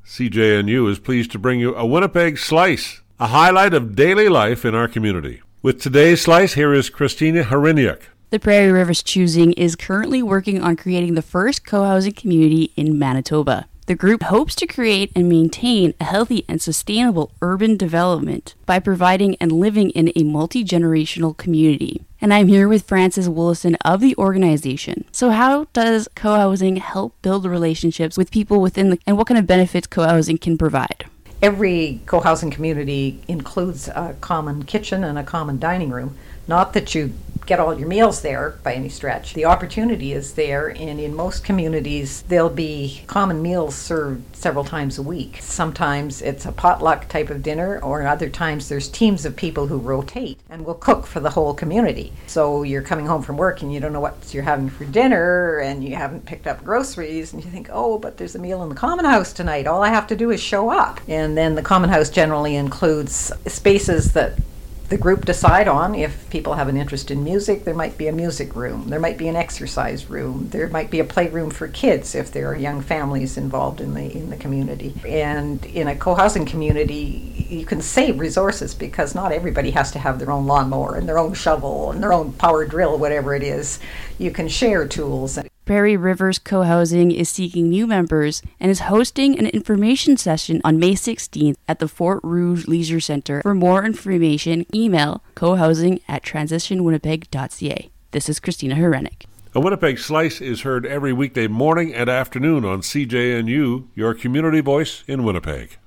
CJNU is pleased to bring you a Winnipeg Slice, a highlight of daily life in our community. With today's Slice, here is Christina Hryniuk. The Prairie Rivers Choosing is currently working on creating the first co-housing community in Manitoba. The group hopes to create and maintain a healthy and sustainable urban development by providing and living in a multi-generational community. And I'm here with Frances Willison of the organization. So how does co-housing help build relationships with people within and what kind of benefits co-housing can provide? Every co-housing community includes a common kitchen and a common dining room. Not that you get all your meals there by any stretch. The opportunity is there, and in most communities there'll be common meals served several times a week. Sometimes it's a potluck type of dinner, or other times there's teams of people who rotate and will cook for the whole community. So you're coming home from work and you don't know what you're having for dinner, and you haven't picked up groceries, and you think, oh, but there's a meal in the common house tonight. All I have to do is show up. And then the common house generally includes spaces that the group decide on. If people have an interest in music, there might be a music room, there might be an exercise room, there might be a playroom for kids if there are young families involved in the community. And in a co-housing community, you can save resources because not everybody has to have their own lawnmower and their own shovel and their own power drill, whatever it is. You can share tools. Prairie Rivers Co-housing is seeking new members and is hosting an information session on May 16th at the Fort Rouge Leisure Centre. For more information, email cohousing@transitionwinnipeg.ca. This is Christina Hryniuk. A Winnipeg Slice is heard every weekday morning and afternoon on CJNU, your community voice in Winnipeg.